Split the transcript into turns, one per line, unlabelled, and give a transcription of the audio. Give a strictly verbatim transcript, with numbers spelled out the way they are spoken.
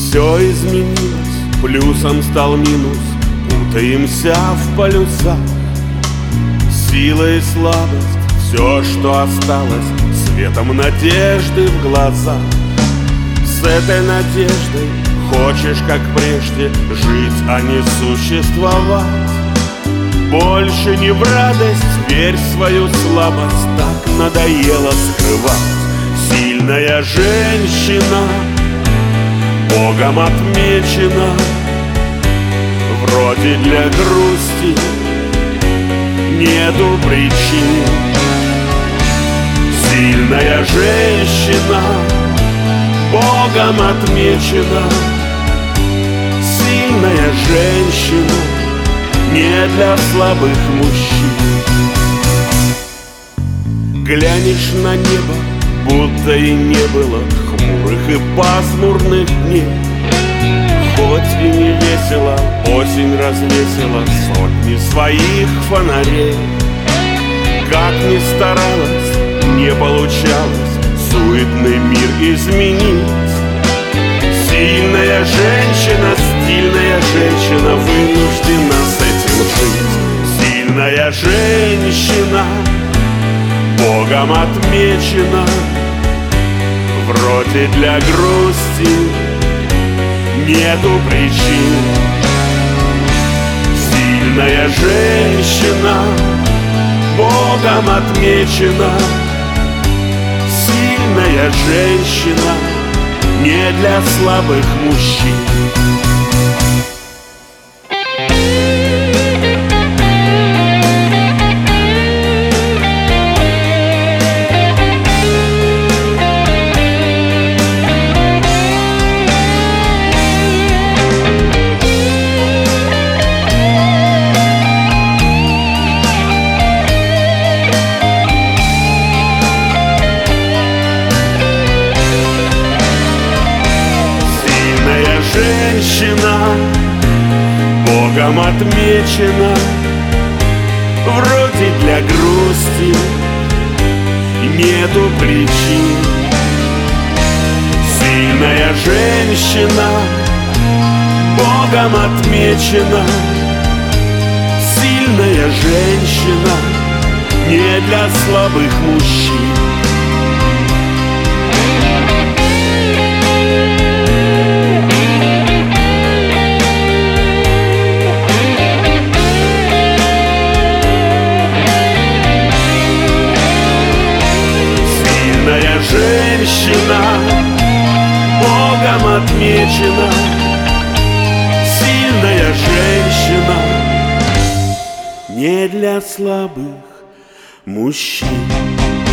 Все изменилось, плюсом стал минус, путаемся в полюсах. Сила и слабость, все, что осталось, светом надежды в глазах. С этой надеждой хочешь, как прежде, жить, а не существовать. Больше не в радость, верь в свою слабость, так надоело скрывать. Сильная женщина, Богом отмечена, вроде для грусти нету причин. Сильная женщина, Богом отмечена, сильная женщина не для слабых мужчин. Глянешь на небо, будто и не было хмурых и пасмурных дней. Хоть и не весело, осень развесила сотни своих фонарей. Как ни старалась, не получалось суетный мир изменить. Сильная женщина, стильная женщина вынуждена с этим жить. Сильная женщина, Богом отмечена, вроде для грусти нету причин. Сильная женщина, Богом отмечена, сильная женщина не для слабых мужчин. Женщина, Богом отмечена, вроде для грусти нету причин. Сильная женщина, Богом отмечена, сильная женщина не для слабых мужчин. Женщина, Богом отмечена, сильная женщина не для слабых мужчин.